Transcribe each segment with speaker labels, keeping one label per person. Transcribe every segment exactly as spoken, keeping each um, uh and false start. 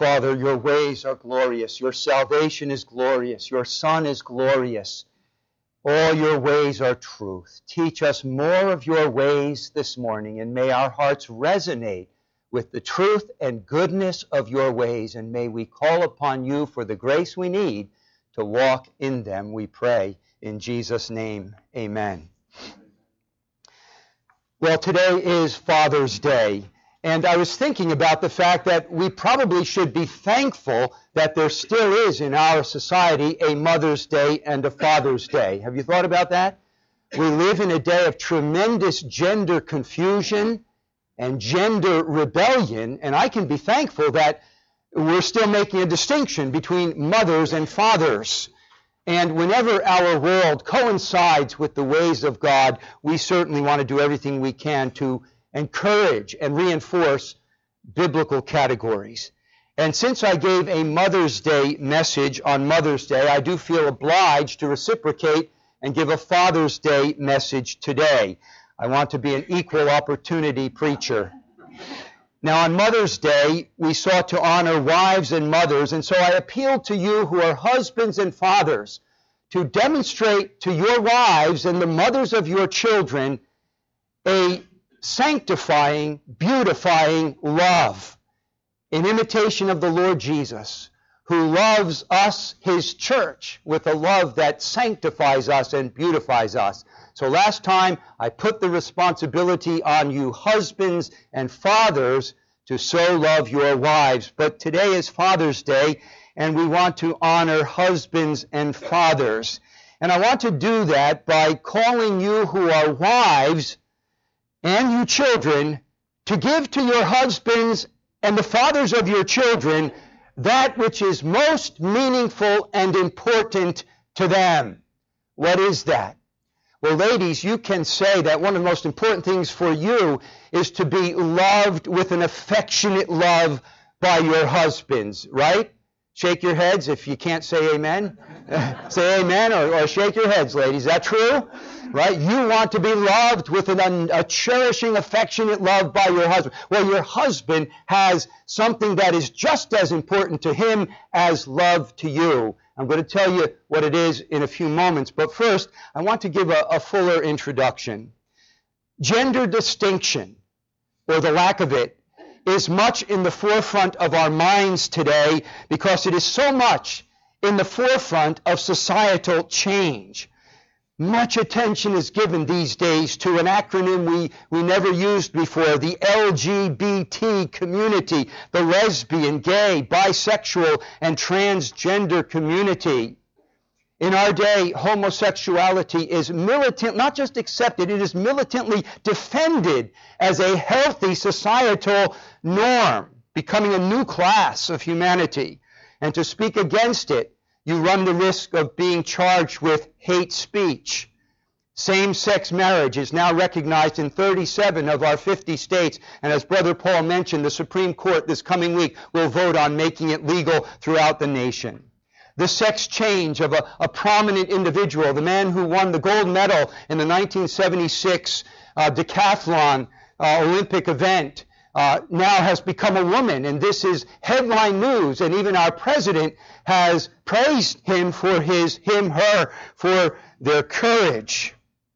Speaker 1: Father, your ways are glorious. Your salvation is glorious. Your Son is glorious. All your ways are truth. Teach us more of your ways this morning, and may our hearts resonate with the truth and goodness of your ways, and may we call upon you for the grace we need to walk in them, we pray. In Jesus' name, amen. Well, today is Father's Day, and I was thinking about the fact that we probably should be thankful that there still is in our society a Mother's Day and a Father's Day. Have you thought about that? We live in a day of tremendous gender confusion and gender rebellion, and I can be thankful that we're still making a distinction between mothers and fathers. And whenever our world coincides with the ways of God, we certainly want to do everything we can to encourage and reinforce biblical categories. And since I gave a Mother's Day message on Mother's Day, I do feel obliged to reciprocate and give a Father's Day message today. I want to be an equal opportunity preacher. Now, on Mother's Day, we sought to honor wives and mothers, and so I appeal to you who are husbands and fathers to demonstrate to your wives and the mothers of your children a sanctifying, beautifying love in imitation of the Lord Jesus, who loves us, his church, with a love that sanctifies us and beautifies us. So last time, I put the responsibility on you husbands and fathers to so love your wives. But today is Father's Day, and we want to honor husbands and fathers. And I want to do that by calling you who are wives and you children to give to your husbands and the fathers of your children that which is most meaningful and important to them. What is that? Well, ladies, you can say that one of the most important things for you is to be loved with an affectionate love by your husbands, right? Shake your heads if you can't say amen. Say amen or, or shake your heads, ladies. Is that true? Right? You want to be loved with an, a cherishing, affectionate love by your husband. Well, your husband has something that is just as important to him as love to you. I'm going to tell you what it is in a few moments, but first, I want to give a, a fuller introduction. Gender distinction, or the lack of it, is much in the forefront of our minds today because it is so much in the forefront of societal change. Much attention is given these days to an acronym we, we never used before, the L G B T community, the lesbian, gay, bisexual, and transgender community. In our day, homosexuality is militant, not just accepted, it is militantly defended as a healthy societal norm, becoming a new class of humanity. And to speak against it, you run the risk of being charged with hate speech. Same-sex marriage is now recognized in thirty-seven of our fifty states, and as Brother Paul mentioned, the Supreme Court this coming week will vote on making it legal throughout the nation. The sex change of a, a prominent individual, the man who won the gold medal in the nineteen seventy-six uh, decathlon uh, Olympic event, uh, now has become a woman, and this is headline news, and even our president has praised him for his, him, her, for their courage.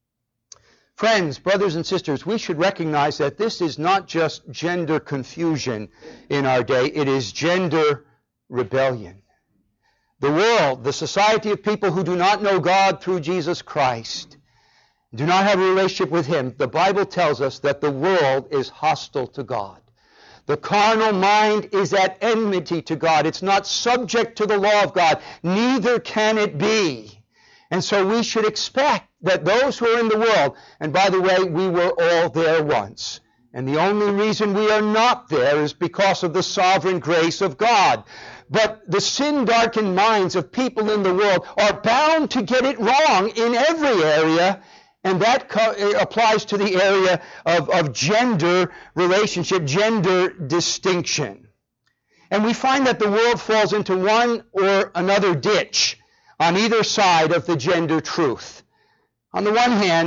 Speaker 1: Friends, brothers and sisters, we should recognize that this is not just gender confusion in our day, it is gender rebellion. The world, the society of people who do not know God through Jesus Christ, do not have a relationship with him, the Bible tells us that the world is hostile to God. The carnal mind is at enmity to God. It's not subject to the law of God. Neither can it be. And so we should expect that those who are in the world, and by the way, we were all there once. And the only reason we are not there is because of the sovereign grace of God. But the sin-darkened minds of people in the world are bound to get it wrong in every area, and that co- applies to the area of, of gender relationship, gender distinction. And we find that the world falls into one or another ditch on either side of the gender truth. On the one hand,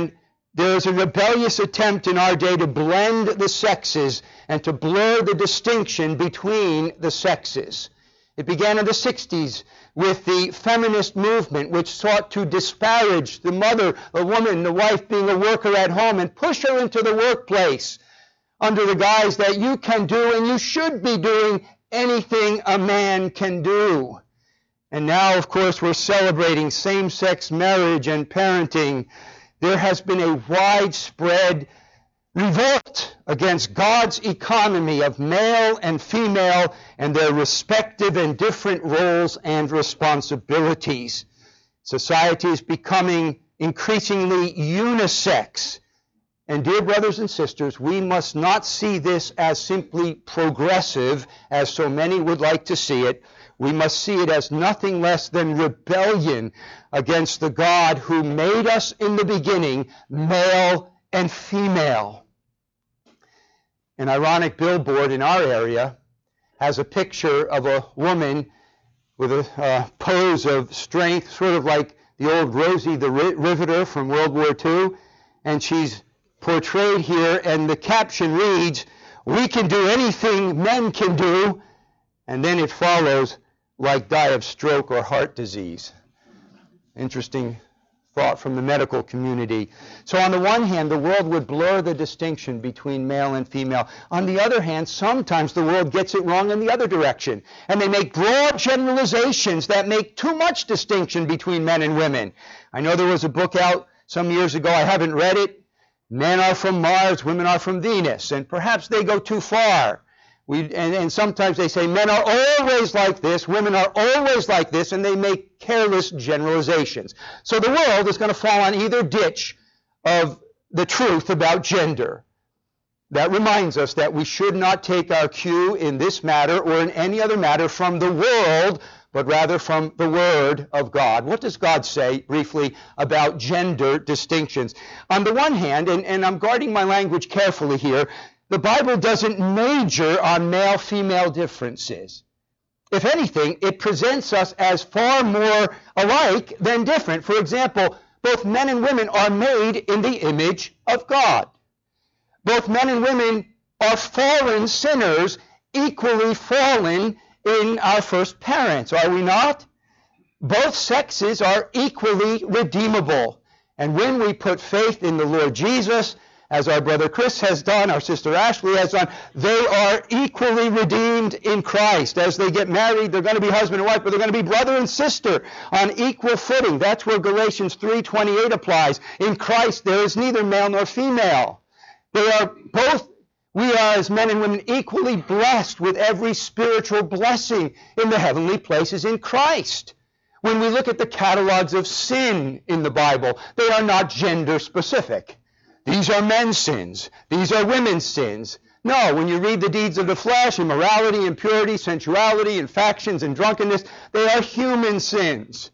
Speaker 1: There is a rebellious attempt in our day to blend the sexes and to blur the distinction between the sexes. It began in the sixties with the feminist movement, which sought to disparage the mother, the woman, the wife being a worker at home and push her into the workplace under the guise that you can do and you should be doing anything a man can do. And now, of course, we're celebrating same-sex marriage and parenting. There has been a widespread revolt against God's economy of male and female and their respective and different roles and responsibilities. Society is becoming increasingly unisex. And dear brothers and sisters, we must not see this as simply progressive, as so many would like to see it. We must see it as nothing less than rebellion against the God who made us in the beginning male and female. An ironic billboard in our area has a picture of a woman with a uh, pose of strength, sort of like the old Rosie the Riveter from World War Two, and she's portrayed here, and the caption reads, "We can do anything men can do," and then it follows, "like die of stroke or heart disease." Interesting thought from the medical community. So on the one hand, the world would blur the distinction between male and female. On the other hand, sometimes the world gets it wrong in the other direction, and they make broad generalizations that make too much distinction between men and women. I know there was a book out some years ago, I haven't read it, Men Are From Mars, Women Are From Venus, and perhaps they go too far. We, and, and sometimes they say men are always like this, women are always like this, and they make careless generalizations. So the world is going to fall on either ditch of the truth about gender. That reminds us that we should not take our cue in this matter or in any other matter from the world, but rather from the Word of God. What does God say, briefly, about gender distinctions? On the one hand, and, and I'm guarding my language carefully here, the Bible doesn't major on male-female differences. If anything, it presents us as far more alike than different. For example, both men and women are made in the image of God. Both men and women are fallen sinners, equally fallen in our first parents, are we not? Both sexes are equally redeemable. And when we put faith in the Lord Jesus, as our brother Chris has done, our sister Ashley has done, they are equally redeemed in Christ. As they get married, they're going to be husband and wife, but they're going to be brother and sister on equal footing. That's where Galatians three twenty-eight applies. In Christ, there is neither male nor female. They are both, we are as men and women equally blessed with every spiritual blessing in the heavenly places in Christ. When we look at the catalogs of sin in the Bible, they are not gender specific. These are men's sins. These are women's sins. No, when you read the deeds of the flesh, immorality, impurity, sensuality, infractions, and drunkenness, they are human sins.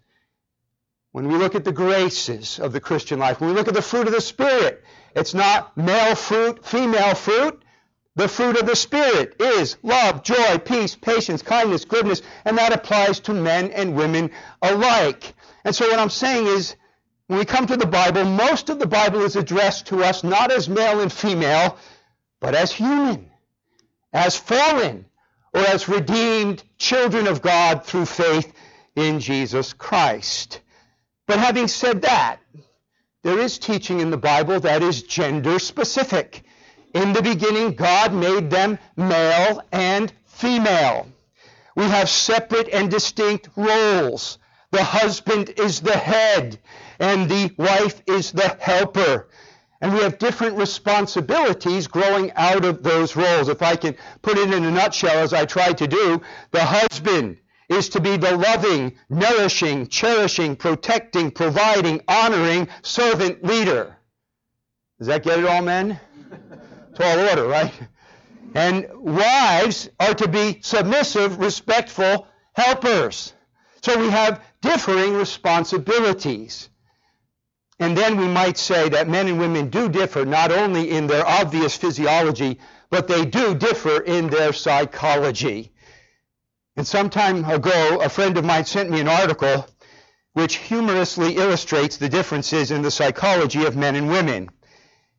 Speaker 1: When we look at the graces of the Christian life, when we look at the fruit of the Spirit, it's not male fruit, female fruit. The fruit of the Spirit is love, joy, peace, patience, kindness, goodness, and that applies to men and women alike. And so what I'm saying is, when we come to the Bible, most of the Bible is addressed to us not as male and female, but as human, as fallen, or as redeemed children of God through faith in Jesus Christ. But having said that, there is teaching in the Bible that is gender specific. In the beginning, God made them male and female. We have separate and distinct roles. The husband is the head, and the wife is the helper. And we have different responsibilities growing out of those roles. If I can put it in a nutshell, as I tried to do, the husband is to be the loving, nourishing, cherishing, protecting, providing, honoring servant leader. Does that get it all, men? Tall order, right? And wives are to be submissive, respectful helpers. So we have differing responsibilities. And then we might say that men and women do differ not only in their obvious physiology, but they do differ in their psychology. And some time ago, a friend of mine sent me an article which humorously illustrates the differences in the psychology of men and women.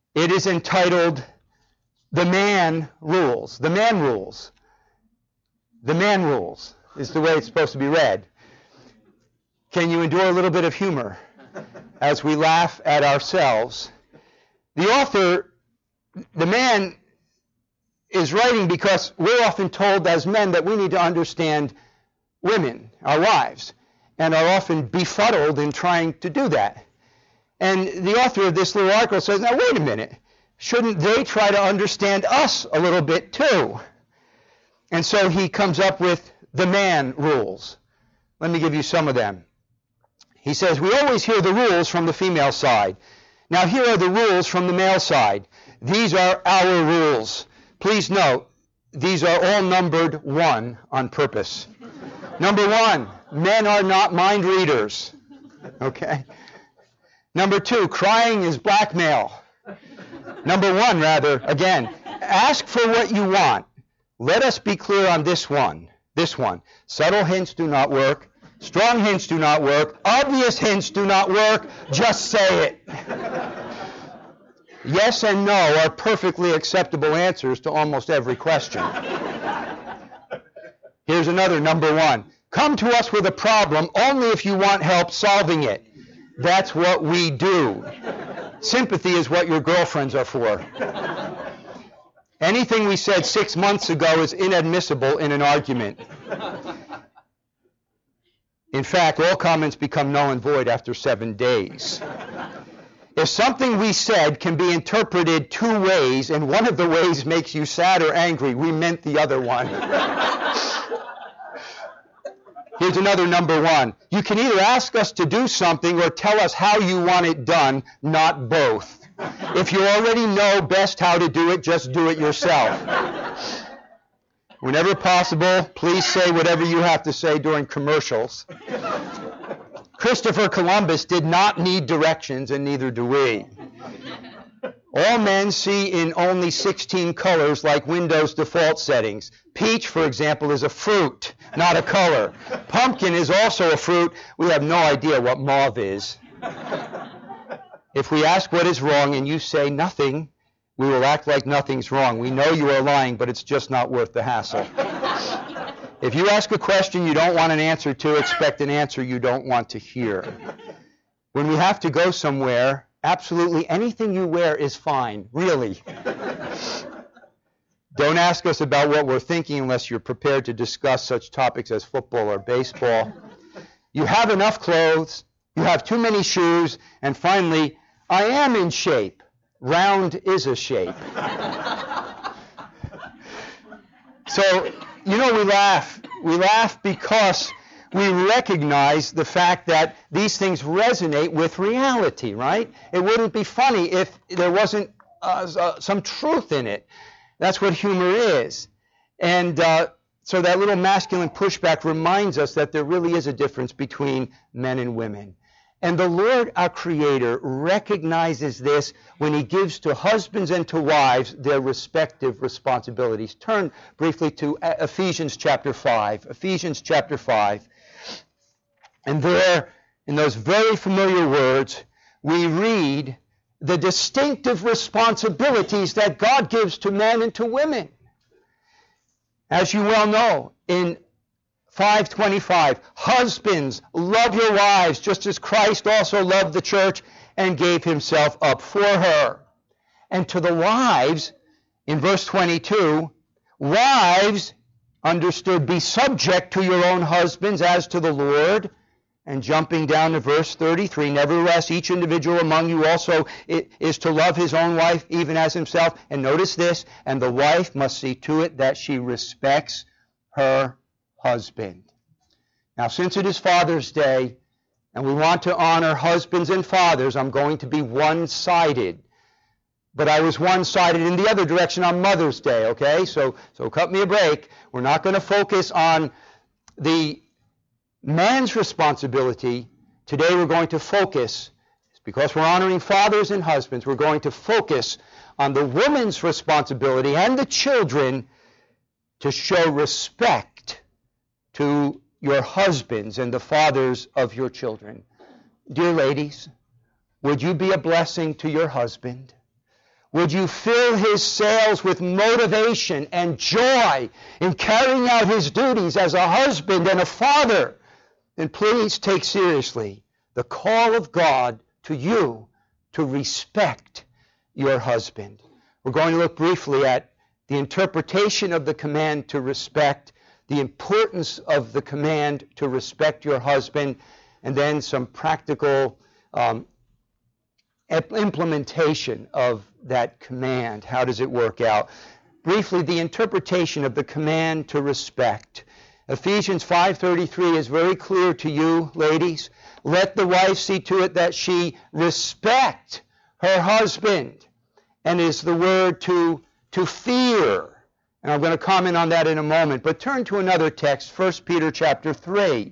Speaker 1: It is entitled The Man Rules. The Man Rules. The Man Rules is the way it's supposed to be read. Can you endure a little bit of humor as we laugh at ourselves? The author, the man, is writing because we're often told as men that we need to understand women, our wives, and are often befuddled in trying to do that. And the author of this little article says, now wait a minute, shouldn't they try to understand us a little bit too? And so he comes up with the man rules. Let me give you some of them. He says, we always hear the rules from the female side. Now here are the rules from the male side. These are our rules. Please note, these are all numbered one on purpose. Number one, men are not mind readers. Okay? Number two, crying is blackmail. Number one, rather, again, ask for what you want. Let us be clear on this one. This one. Subtle hints do not work. Strong hints do not work. Obvious hints do not work. Just say it. Yes and no are perfectly acceptable answers to almost every question. Here's another, number one. Come to us with a problem only if you want help solving it. That's what we do. Sympathy is what your girlfriends are for. Anything we said six months ago is inadmissible in an argument. In fact, all comments become null and void after seven days. If something we said can be interpreted two ways, and one of the ways makes you sad or angry, we meant the other one. Here's another number one. You can either ask us to do something or tell us how you want it done, not both. If you already know best how to do it, just do it yourself. Whenever possible, please say whatever you have to say during commercials. Christopher Columbus did not need directions, and neither do we. All men see in only sixteen colors like Windows default settings. Peach, for example, is a fruit, not a color. Pumpkin is also a fruit. We have no idea what mauve is. If we ask what is wrong and you say nothing, we will act like nothing's wrong. We know you are lying, but it's just not worth the hassle. If you ask a question you don't want an answer to, expect an answer you don't want to hear. When we have to go somewhere, absolutely anything you wear is fine, really. Don't ask us about what we're thinking unless you're prepared to discuss such topics as football or baseball. You have enough clothes, you have too many shoes, and finally, I am in shape. Round is a shape. So, you know, we laugh. We laugh because we recognize the fact that these things resonate with reality, right? It wouldn't be funny if there wasn't uh, uh, some truth in it. That's what humor is. And uh, so that little masculine pushback reminds us that there really is a difference between men and women. And the Lord, our Creator, recognizes this when He gives to husbands and to wives their respective responsibilities. Turn briefly to Ephesians chapter five. Ephesians chapter five. And there, in those very familiar words, we read the distinctive responsibilities that God gives to men and to women. As you well know, in five twenty-five, husbands, love your wives just as Christ also loved the church and gave himself up for her. And to the wives, in verse twenty-two, wives, understood, be subject to your own husbands as to the Lord. And jumping down to verse thirty-three, nevertheless, each individual among you also is to love his own wife even as himself. And notice this, and the wife must see to it that she respects her husband. Now, since it is Father's Day, and we want to honor husbands and fathers, I'm going to be one-sided. But I was one-sided in the other direction on Mother's Day, okay? So, so cut me a break. We're not going to focus on the man's responsibility. Today we're going to focus, because we're honoring fathers and husbands, we're going to focus on the woman's responsibility and the children to show respect to your husbands and the fathers of your children. Dear ladies, would you be a blessing to your husband? Would you fill his sails with motivation and joy in carrying out his duties as a husband and a father? Then please take seriously the call of God to you to respect your husband. We're going to look briefly at the interpretation of the command to respect, the importance of the command to respect your husband, and then some practical um, implementation of that command. How does it work out? Briefly, the interpretation of the command to respect. Ephesians five thirty-three is very clear to you, ladies. Let the wife see to it that she respect her husband. And is the word to, to fear. And I'm going to comment on that in a moment. But turn to another text, First Peter chapter three.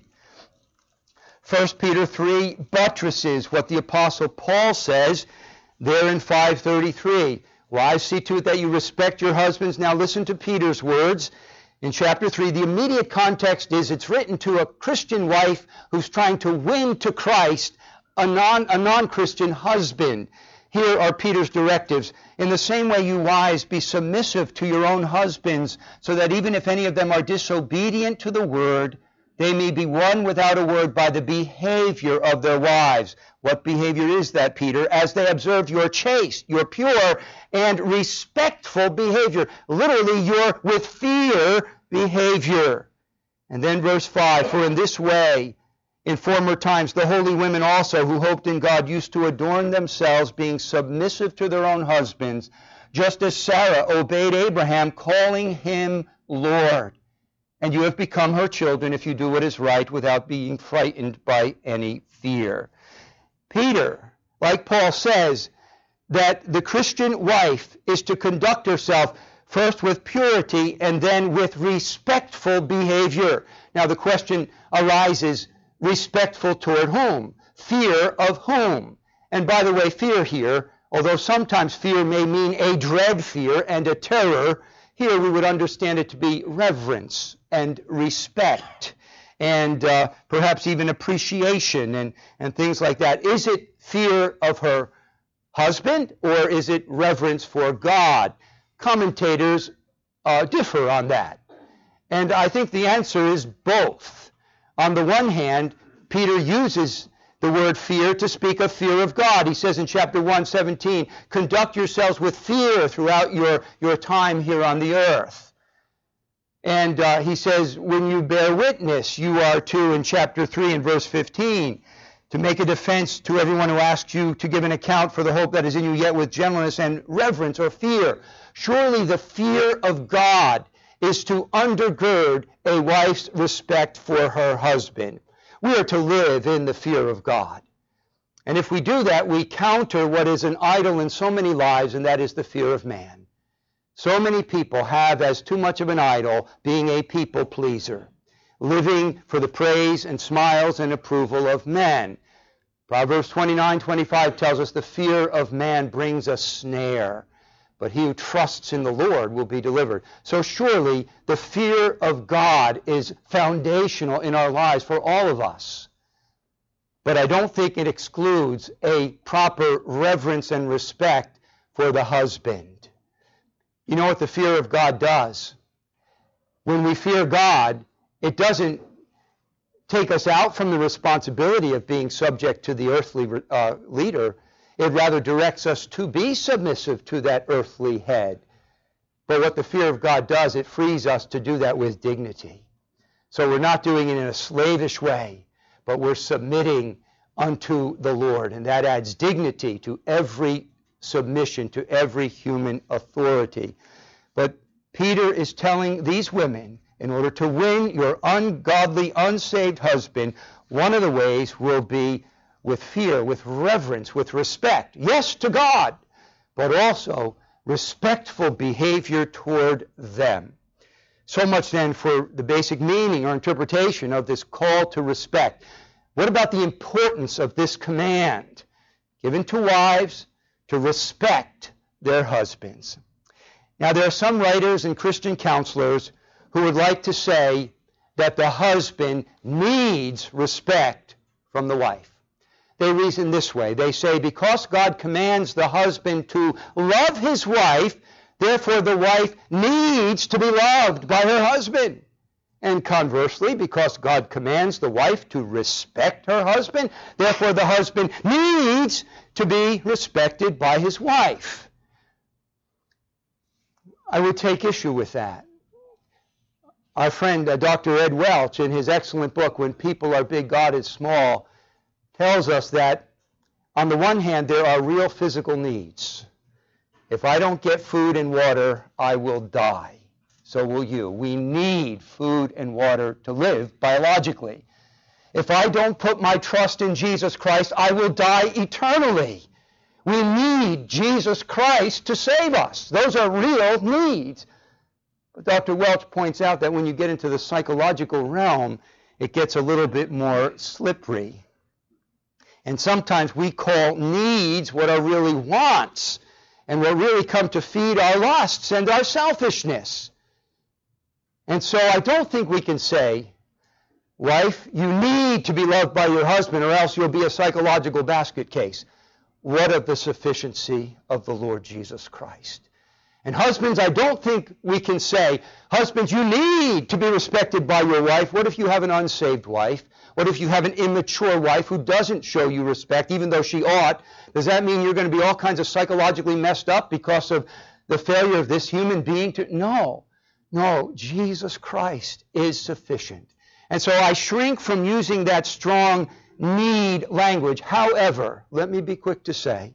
Speaker 1: First Peter three buttresses what the Apostle Paul says there in five thirty-three. Wives, see to it that you respect your husbands. Now listen to Peter's words in chapter three. The immediate context is it's written to a Christian wife who's trying to win to Christ a, non, a non-Christian husband. Here are Peter's directives. In the same way, you wives, be submissive to your own husbands, so that even if any of them are disobedient to the word, they may be won without a word by the behavior of their wives. What behavior is that, Peter? As they observe your chaste, your pure, and respectful behavior. Literally, your with fear behavior. And then verse five, for in this way, in former times, the holy women also who hoped in God used to adorn themselves, being submissive to their own husbands, just as Sarah obeyed Abraham, calling him Lord. And you have become her children if you do what is right without being frightened by any fear. Peter, like Paul, says that the Christian wife is to conduct herself first with purity and then with respectful behavior. Now the question arises, respectful toward whom? Fear of whom? And by the way, fear here, although sometimes fear may mean a dread fear and a terror, here we would understand it to be reverence and respect and uh, perhaps even appreciation and, and things like that. Is it fear of her husband or is it reverence for God? Commentators uh, differ on that. And I think the answer is both. On the one hand, Peter uses the word fear to speak of fear of God. He says in chapter one seventeen, conduct yourselves with fear throughout your, your time here on the earth. And uh, he says, when you bear witness, you are to, in chapter three and verse fifteen, to make a defense to everyone who asks you to give an account for the hope that is in you, yet with gentleness and reverence or fear. Surely the fear of God is to undergird a wife's respect for her husband. We are to live in the fear of God. And if we do that, we counter what is an idol in so many lives, and that is the fear of man. So many people have as too much of an idol being a people pleaser, living for the praise and smiles and approval of men. Proverbs twenty-nine twenty-five tells us the fear of man brings a snare, but he who trusts in the Lord will be delivered. So surely the fear of God is foundational in our lives for all of us. But I don't think it excludes a proper reverence and respect for the husband. You know what the fear of God does? When we fear God, it doesn't take us out from the responsibility of being subject to the earthly uh, leader. It rather directs us to be submissive to that earthly head. But what the fear of God does, it frees us to do that with dignity. So we're not doing it in a slavish way, but we're submitting unto the Lord. And that adds dignity to every submission, to every human authority. But Peter is telling these women, in order to win your ungodly, unsaved husband, one of the ways will be with fear, with reverence, with respect. Yes, to God, but also respectful behavior toward them. So much then for the basic meaning or interpretation of this call to respect. What about the importance of this command given to wives to respect their husbands? Now, there are some writers and Christian counselors who would like to say that the husband needs respect from the wife. They reason this way. They say, because God commands the husband to love his wife, therefore the wife needs to be loved by her husband. And conversely, because God commands the wife to respect her husband, therefore the husband needs to be respected by his wife. I would take issue with that. Our friend uh, Doctor Ed Welch, in his excellent book, When People Are Big, God is Small, tells us that, on the one hand, there are real physical needs. If I don't get food and water, I will die. So will you. We need food and water to live biologically. If I don't put my trust in Jesus Christ, I will die eternally. We need Jesus Christ to save us. Those are real needs. But Doctor Welch points out that when you get into the psychological realm, it gets a little bit more slippery. And sometimes we call needs what are really wants, and what really come to feed our lusts and our selfishness. And so I don't think we can say, wife, you need to be loved by your husband or else you'll be a psychological basket case. What of the sufficiency of the Lord Jesus Christ? And husbands, I don't think we can say, husbands, you need to be respected by your wife. What if you have an unsaved wife? What if you have an immature wife who doesn't show you respect, even though she ought? Does that mean you're going to be all kinds of psychologically messed up because of the failure of this human being to? No, no, Jesus Christ is sufficient. And so I shrink from using that strong need language. However, let me be quick to say,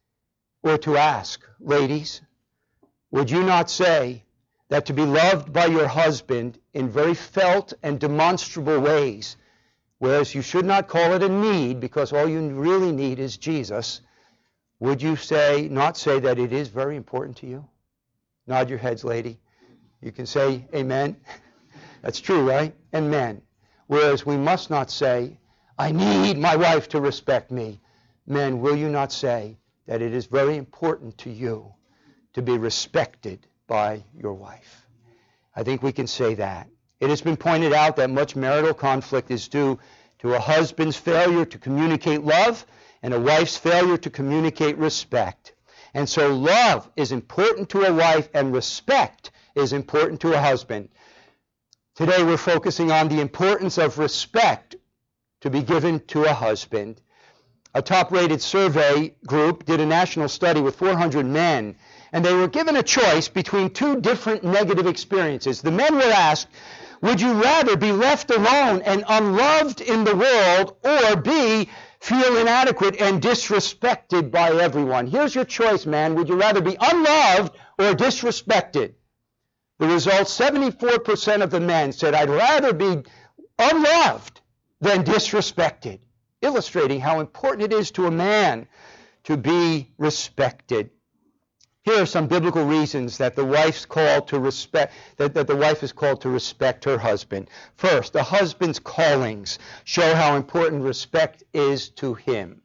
Speaker 1: or to ask, ladies, would you not say that to be loved by your husband in very felt and demonstrable ways, whereas you should not call it a need because all you really need is Jesus, would you say, not say that it is very important to you? Nod your heads, lady. You can say amen. That's true, right? And men. Whereas we must not say, I need my wife to respect me. Men, will you not say that it is very important to you to be respected by your wife? I think we can say that. It has been pointed out that much marital conflict is due to a husband's failure to communicate love and a wife's failure to communicate respect. And so love is important to a wife and respect is important to a husband. Today we're focusing on the importance of respect to be given to a husband. A top-rated survey group did a national study with four hundred men, and they were given a choice between two different negative experiences. The men were asked, would you rather be left alone and unloved in the world, or B, feel inadequate and disrespected by everyone? Here's your choice, man. Would you rather be unloved or disrespected? The result, seventy-four percent of the men said, I'd rather be unloved than disrespected, illustrating how important it is to a man to be respected. Here are some biblical reasons that the wife's called to respect, that, that the wife is called to respect her husband. First, a husband's callings show how important respect is to him.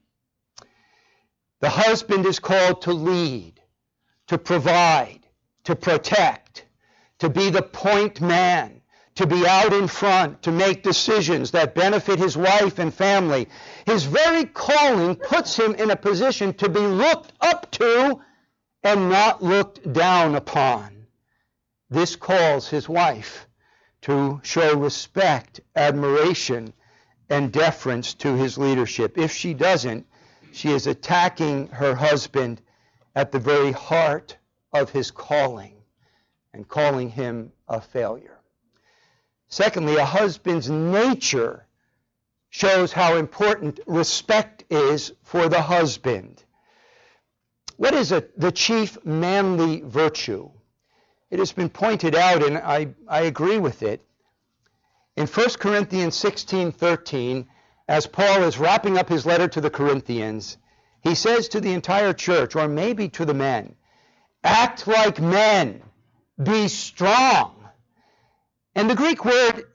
Speaker 1: The husband is called to lead, to provide, to protect, to be the point man, to be out in front, to make decisions that benefit his wife and family. His very calling puts him in a position to be looked up to and not looked down upon. This calls his wife to show respect, admiration, and deference to his leadership. If she doesn't, she is attacking her husband at the very heart of his calling and calling him a failure. Secondly, a husband's nature shows how important respect is for the husband. What is a, the chief manly virtue? It has been pointed out, and I, I agree with it. In First Corinthians sixteen thirteen, as Paul is wrapping up his letter to the Corinthians, he says to the entire church, or maybe to the men, act like men, be strong. And the Greek word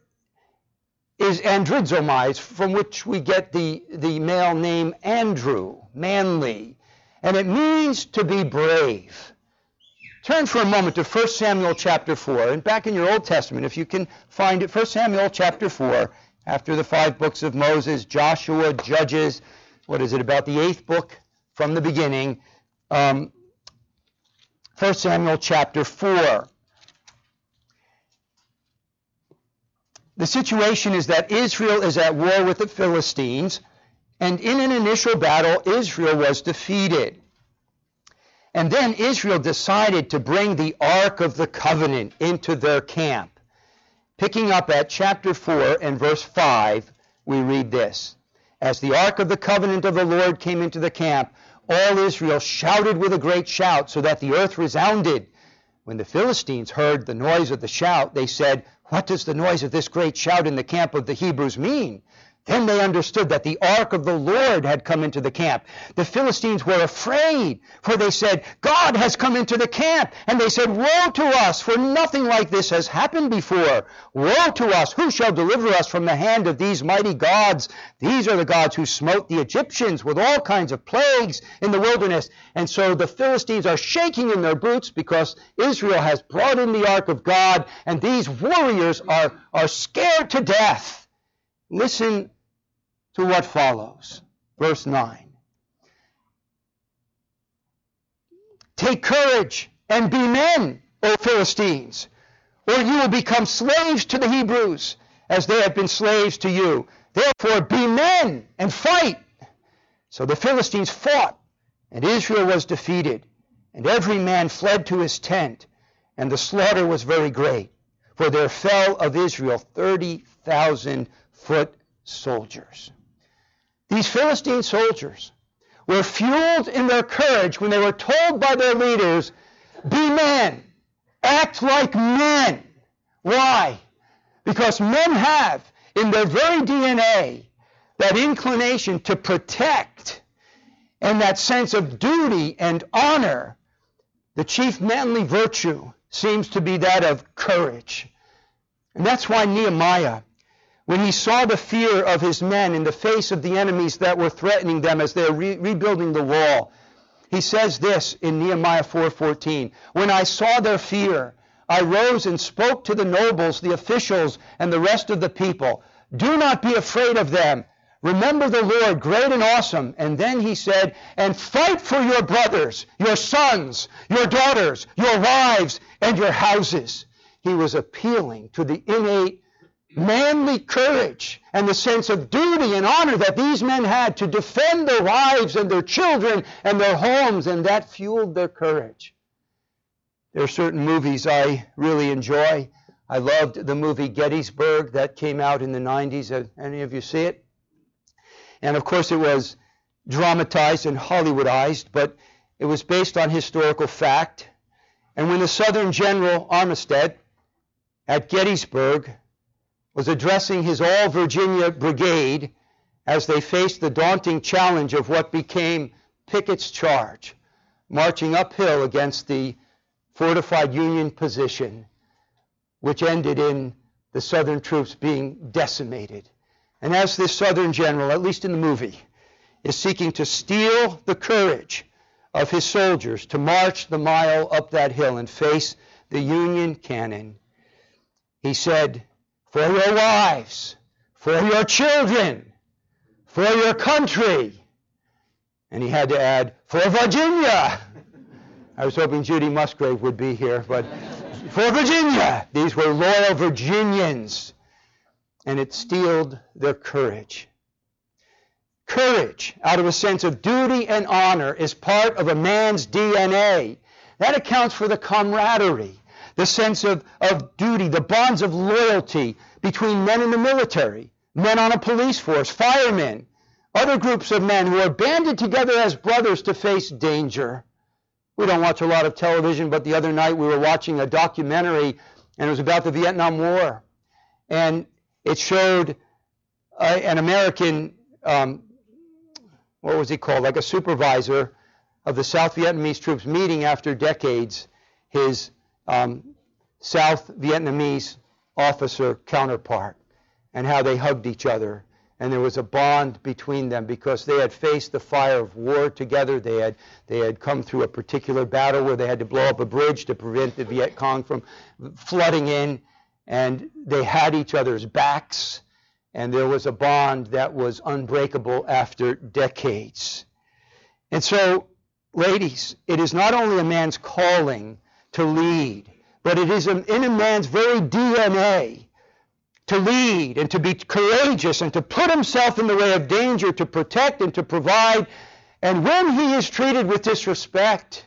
Speaker 1: is andrizomai, from which we get the, the male name Andrew, manly. And it means to be brave. Turn for a moment to First Samuel chapter four. And back in your Old Testament, if you can find it, First Samuel chapter four, after the five books of Moses, Joshua, Judges, what is it, about the eighth book from the beginning, um, First Samuel chapter four. The situation is that Israel is at war with the Philistines, and in an initial battle, Israel was defeated. And then Israel decided to bring the Ark of the Covenant into their camp. Picking up at chapter four and verse five, we read this. As the Ark of the Covenant of the Lord came into the camp, all Israel shouted with a great shout, so that the earth resounded. When the Philistines heard the noise of the shout, they said, "What does the noise of this great shout in the camp of the Hebrews mean?" Then they understood that the ark of the Lord had come into the camp. The Philistines were afraid, for they said, "God has come into the camp." And they said, "Woe to us, for nothing like this has happened before. Woe to us, who shall deliver us from the hand of these mighty gods? These are the gods who smote the Egyptians with all kinds of plagues in the wilderness." And so the Philistines are shaking in their boots because Israel has brought in the ark of God, and these warriors are, are scared to death. Listen to what follows. Verse nine. "Take courage and be men, O Philistines, or you will become slaves to the Hebrews, as they have been slaves to you. Therefore be men and fight." So the Philistines fought, and Israel was defeated, and every man fled to his tent, and the slaughter was very great, for there fell of Israel thirty thousand foot soldiers. These Philistine soldiers were fueled in their courage when they were told by their leaders, "Be men, act like men." Why? Because men have in their very D N A that inclination to protect and that sense of duty and honor. The chief manly virtue seems to be that of courage. And that's why Nehemiah, when he saw the fear of his men in the face of the enemies that were threatening them as they were re- rebuilding the wall, he says this in Nehemiah four fourteen, "When I saw their fear, I rose and spoke to the nobles, the officials, and the rest of the people. 'Do not be afraid of them. Remember the Lord, great and awesome.' And then he said, 'And fight for your brothers, your sons, your daughters, your wives, and your houses.'" He was appealing to the innate manly courage and the sense of duty and honor that these men had to defend their wives and their children and their homes, and that fueled their courage. There are certain movies I really enjoy. I loved the movie Gettysburg that came out in the nineties. Any of you see it? And of course it was dramatized and Hollywoodized, but it was based on historical fact. And when the Southern General Armistead at Gettysburg was addressing his All-Virginia Brigade as they faced the daunting challenge of what became Pickett's charge, marching uphill against the fortified Union position, which ended in the Southern troops being decimated. And as this Southern general, at least in the movie, is seeking to steal the courage of his soldiers to march the mile up that hill and face the Union cannon, he said, "For your wives, for your children, for your country." And he had to add, "For Virginia." I was hoping Judy Musgrave would be here, but for Virginia. These were loyal Virginians, and it steeled their courage. Courage, out of a sense of duty and honor, is part of a man's D N A. That accounts for the camaraderie, the sense of, of duty, the bonds of loyalty between men in the military, men on a police force, firemen, other groups of men who are banded together as brothers to face danger. We don't watch a lot of television, but the other night we were watching a documentary, and it was about the Vietnam War. And it showed uh, an American, um, what was he called, like a supervisor of the South Vietnamese troops meeting after decades his um, South Vietnamese officer counterpart, and how they hugged each other. And there was a bond between them because they had faced the fire of war together. They had they had come through a particular battle where they had to blow up a bridge to prevent the Viet Cong from flooding in, and they had each other's backs. and there was a bond that was unbreakable after decades. And so, ladies, it is not only a man's calling to lead, but it is in a man's very D N A to lead and to be courageous and to put himself in the way of danger, to protect and to provide. And when he is treated with disrespect,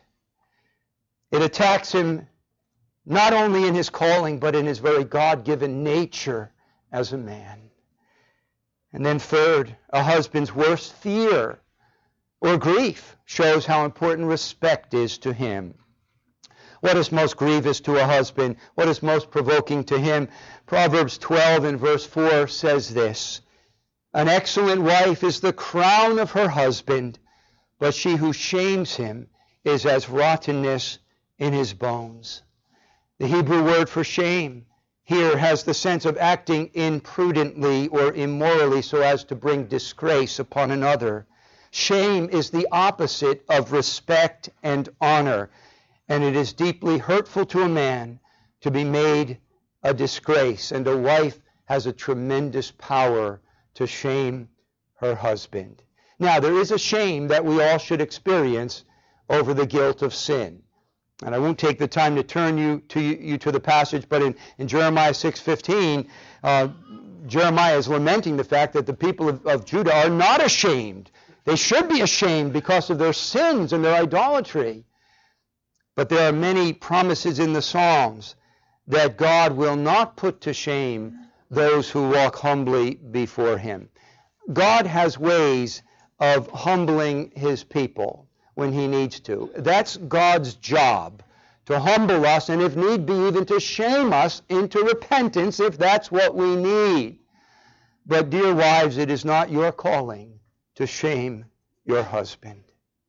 Speaker 1: it attacks him not only in his calling, but in his very God-given nature as a man. And then third, a husband's worst fear or grief shows how important respect is to him. What is most grievous to a husband? What is most provoking to him? Proverbs twelve and verse four says this, "An excellent wife is the crown of her husband, but she who shames him is as rottenness in his bones." The Hebrew word for shame here has the sense of acting imprudently or immorally so as to bring disgrace upon another. Shame is the opposite of respect and honor, and it is deeply hurtful to a man to be made a disgrace, and a wife has a tremendous power to shame her husband. Now, there is a shame that we all should experience over the guilt of sin. And I won't take the time to turn you to, you to the passage, but in, in Jeremiah six fifteen, uh, Jeremiah is lamenting the fact that the people of, of Judah are not ashamed. They should be ashamed because of their sins and their idolatry. But there are many promises in the Psalms that God will not put to shame those who walk humbly before him. God has ways of humbling his people when he needs to. That's God's job, to humble us, and if need be, even to shame us into repentance if that's what we need. But dear wives, it is not your calling to shame your husband.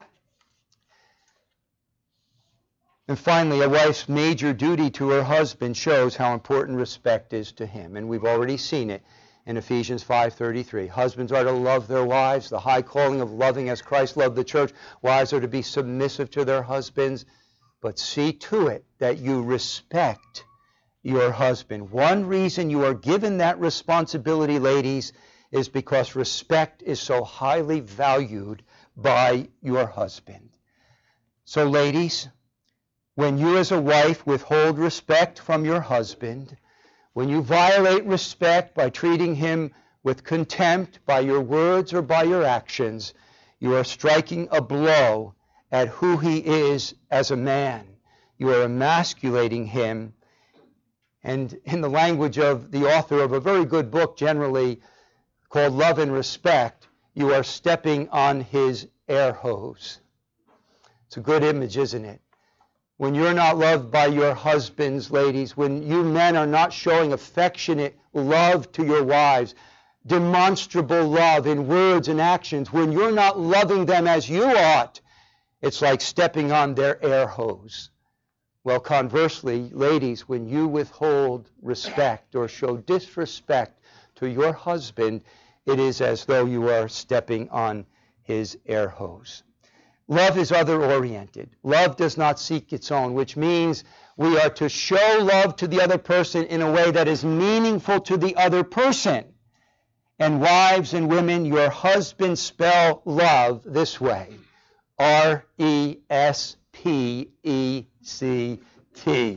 Speaker 1: And finally, a wife's major duty to her husband shows how important respect is to him. And we've already seen it in Ephesians five thirty-three. Husbands are to love their wives, the high calling of loving as Christ loved the church. Wives are to be submissive to their husbands, but see to it that you respect your husband. One reason you are given that responsibility, ladies, is because respect is so highly valued by your husband. So, ladies, when you as a wife withhold respect from your husband, when you violate respect by treating him with contempt by your words or by your actions, you are striking a blow at who he is as a man. You are emasculating him. And in the language of the author of a very good book generally called Love and Respect, you are stepping on his air hose. It's a good image, isn't it? When you're not loved by your husbands, ladies, when you men are not showing affectionate love to your wives, demonstrable love in words and actions, when you're not loving them as you ought, it's like stepping on their air hose. Well, conversely, ladies, when you withhold respect or show disrespect to your husband, it is as though you are stepping on his air hose. Love is other-oriented. Love does not seek its own, which means we are to show love to the other person in a way that is meaningful to the other person. And wives and women, your husbands spell love this way, R E S P E C T.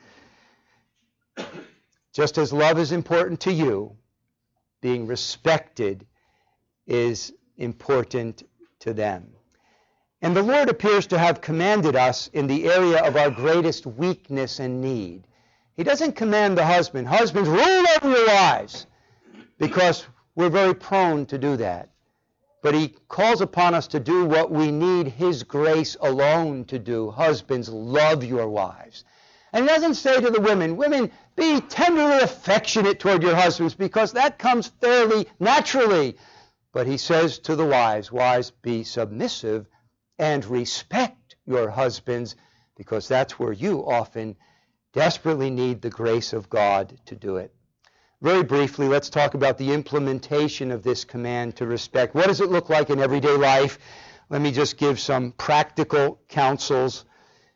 Speaker 1: Just as love is important to you, being respected is important to them. And the Lord appears to have commanded us in the area of our greatest weakness and need. He doesn't command the husband, husbands, rule over your wives, because we're very prone to do that. But he calls upon us to do what we need his grace alone to do. Husbands, love your wives. And he doesn't say to the women, women, be tenderly affectionate toward your husbands, because that comes fairly naturally. But he says to the wives, wives, be submissive and respect your husbands, because that's where you often desperately need the grace of God to do it. Very briefly, let's talk about the implementation of this command to respect. What does it look like in everyday life? Let me just give some practical counsels.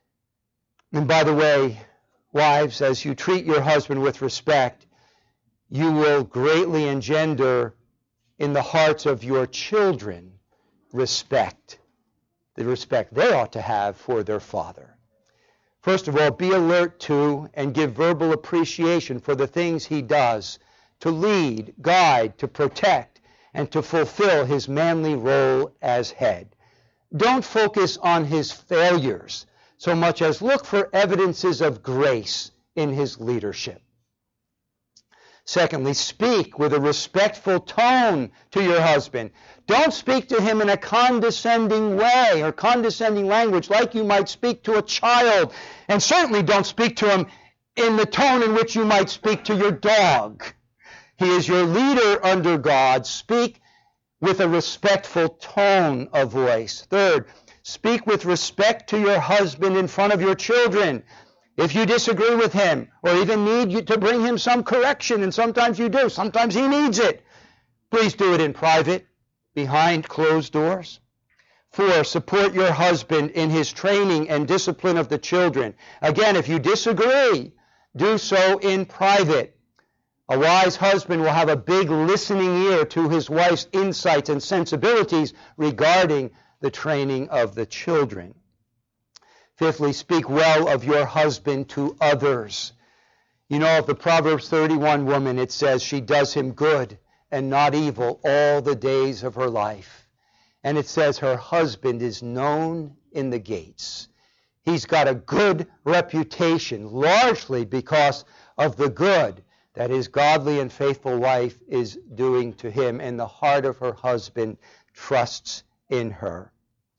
Speaker 1: And by the way, wives, as you treat your husband with respect, you will greatly engender in the hearts of your children respect, the respect they ought to have for their father. First of all, be alert to and give verbal appreciation for the things he does to lead, guide, to protect, and to fulfill his manly role as head. Don't focus on his failures so much as look for evidences of grace in his leadership. Secondly, speak with a respectful tone to your husband. Don't speak to him in a condescending way or condescending language like you might speak to a child. And certainly don't speak to him in the tone in which you might speak to your dog. He is your leader under God. Speak with a respectful tone of voice. Third, speak with respect to your husband in front of your children. If you disagree with him or even need you to bring him some correction, and sometimes you do, sometimes he needs it, please do it in private, behind closed doors. Four, support your husband in his training and discipline of the children. Again, if you disagree, do so in private. A wise husband will have a big listening ear to his wife's insights and sensibilities regarding the training of the children. Fifthly, speak well of your husband to others. You know, of the Proverbs thirty-one woman, it says she does him good and not evil all the days of her life. And it says her husband is known in the gates. He's got a good reputation, largely because of the good that his godly and faithful wife is doing to him, and the heart of her husband trusts in her.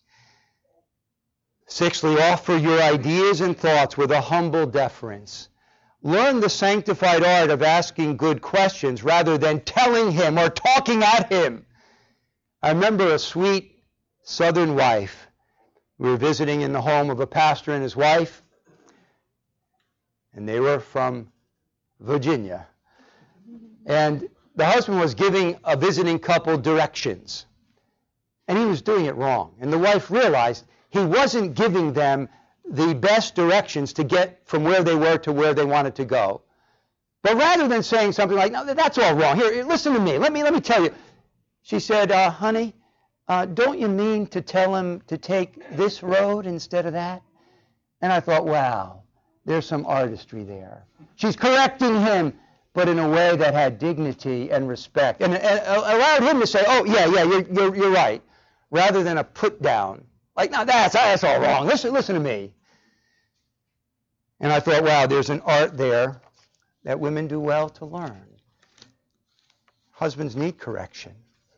Speaker 1: Sixthly, offer your ideas and thoughts with a humble deference. Learn the sanctified art of asking good questions rather than telling him or talking at him. I remember a sweet southern wife. We were visiting in the home of a pastor and his wife, and they were from Virginia. And the husband was giving a visiting couple directions, and he was doing it wrong. And the wife realized he wasn't giving them the best directions to get from where they were to where they wanted to go. But rather than saying something like, no, that's all wrong. Here, listen to me. Let me, let me tell you. She said, uh, honey, uh, don't you mean to tell him to take this road instead of that? And I thought, wow, there's some artistry there. She's correcting him, but in a way that had dignity and respect, and, and allowed him to say, oh, yeah, yeah, you're, you're, you're right, rather than a put down. Like, no, that's, that's all wrong. Listen, listen to me. And I thought, wow, there's an art there that women do well to learn. Husbands need correction,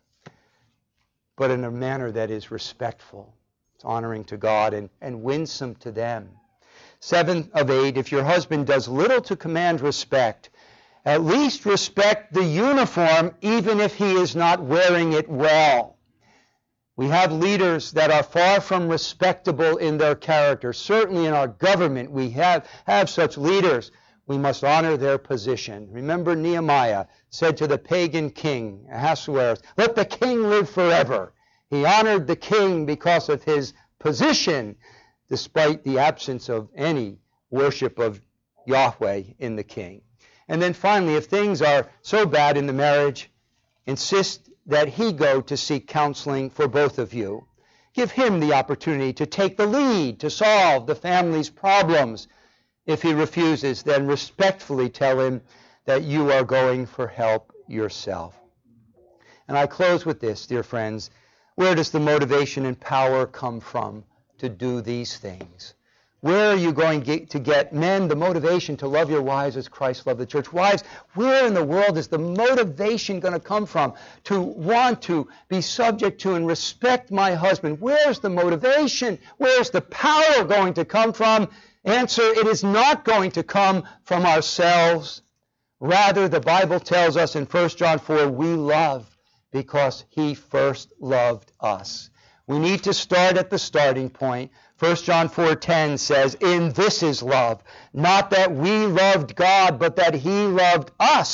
Speaker 1: but in a manner that is respectful. It's honoring to God and, and winsome to them. Seven of eight, if your husband does little to command respect, at least respect the uniform even if he is not wearing it well. We have leaders that are far from respectable in their character. Certainly in our government we have, have such leaders. We must honor their position. Remember Nehemiah said to the pagan king, Ahasuerus, let the king live forever. He honored the king because of his position, despite the absence of any worship of Yahweh in the king. And then finally, if things are so bad in the marriage, insist that he go to seek counseling for both of you. Give him the opportunity to take the lead to solve the family's problems. If he refuses, then respectfully tell him that you are going for help yourself. And I close with this, dear friends. Where does the motivation and power come from to do these things? Where are you going to get, men, the motivation to love your wives as Christ loved the church? Wives, where in the world is the motivation going to come from to want to be subject to and respect my husband? Where's the motivation? Where's the power going to come from? Answer, it is not going to come from ourselves. Rather, the Bible tells us in First John four, we love because he first loved us. We need to start at the starting point. First John four ten says, in this is love, not that we loved God, but that he loved us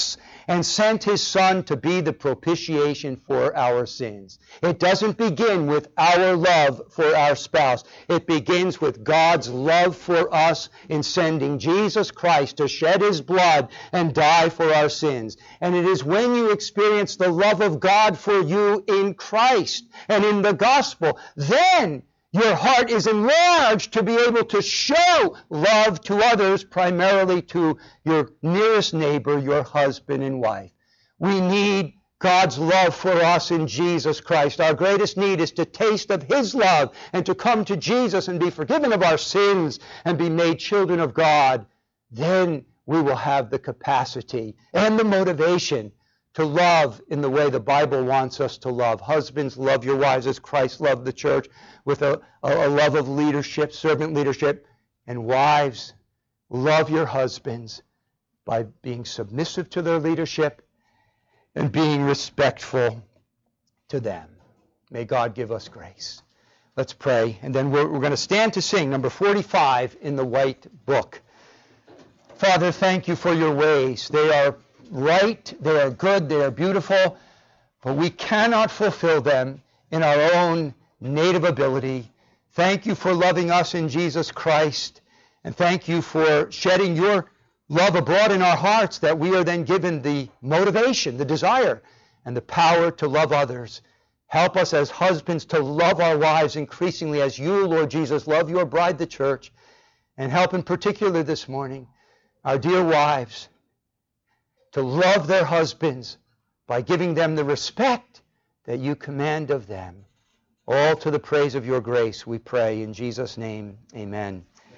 Speaker 1: and sent his Son to be the propitiation for our sins. It doesn't begin with our love for our spouse. It begins with God's love for us in sending Jesus Christ to shed his blood and die for our sins. And it is when you experience the love of God for you in Christ and in the gospel, then your heart is enlarged to be able to show love to others, primarily to your nearest neighbor, your husband and wife. We need God's love for us in Jesus Christ. Our greatest need is to taste of his love and to come to Jesus and be forgiven of our sins and be made children of God. Then we will have the capacity and the motivation to love in the way the Bible wants us to love. Husbands, love your wives as Christ loved the church, with a, a, a love of leadership, servant leadership. And wives, love your husbands by being submissive to their leadership and being respectful to them. May God give us grace. Let's pray, and then we're, we're going to stand to sing number forty-five in the White Book. Father, thank you for your ways. They are right, they are good, they are beautiful, but we cannot fulfill them in our own native ability. Thank you for loving us in Jesus Christ, and thank you for shedding your love abroad in our hearts, that we are then given the motivation, the desire, and the power to love others. Help us as husbands to love our wives increasingly as you, Lord Jesus, love your bride, the church, and help in particular this morning our dear wives to love their husbands by giving them the respect that you command of them. All to the praise of your grace, we pray in Jesus' name, amen.